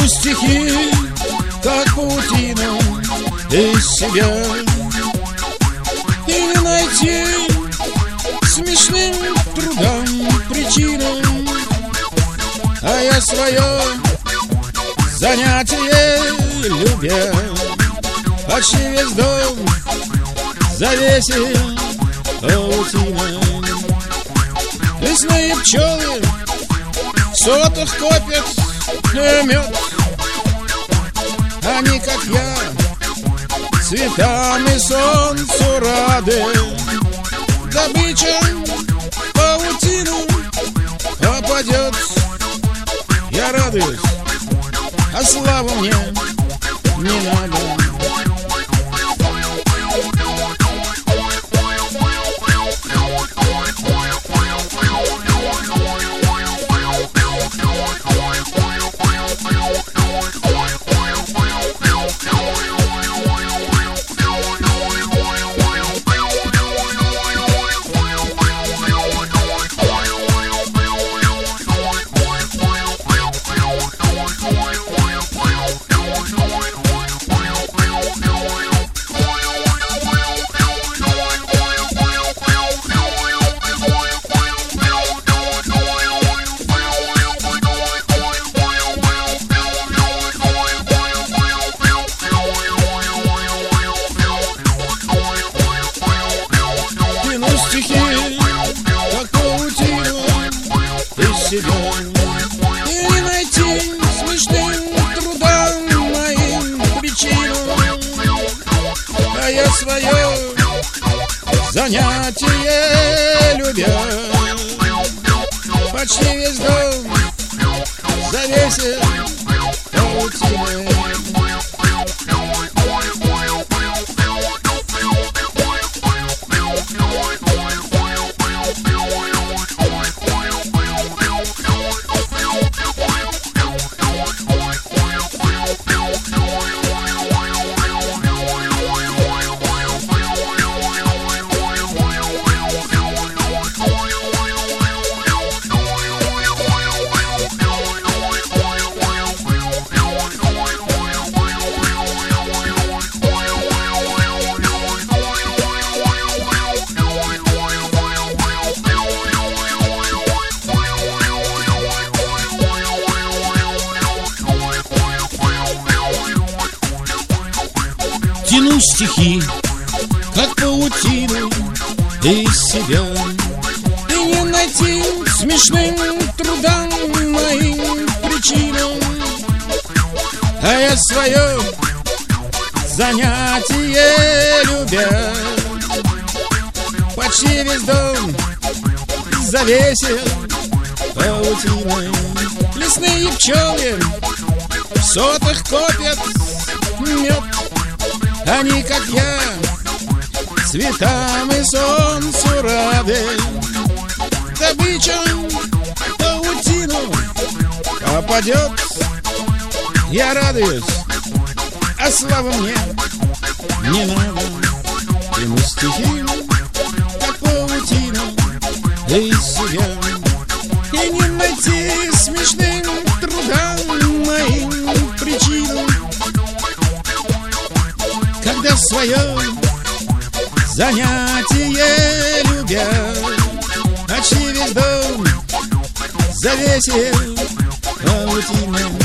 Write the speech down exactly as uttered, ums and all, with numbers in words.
Тяну стихи, как паутину, из себя, и не найти смешным трудом причину. А я свое занятие любя, почти весь дом завесил паутиной. Лесные пчелы в сотах копят мед, они, как я, цветами солнцу рады. Добыча паутину попадет, я радуюсь, а славу мне не надо. Стихи, как паутину, из себя, и не найти смешным трудом моим причину. А я свое занятие любя, почти весь дом завесил паутиной. Тяну стихи, как паутину, из себя, и не найти смешным трудом моим причину. А я свое занятие любя, почти весь дом завесил паутиной. Лесные пчелы в сотах копят мед, они, как я, цветам и солнцу рады. Добыча паутину попадет, я радуюсь, а слава мне не надо. Тяну стихи, как паутину, из себя, и не найти смешным трудом моим причину. Когда свое занятие любя, почти весь дом завесил паутиной.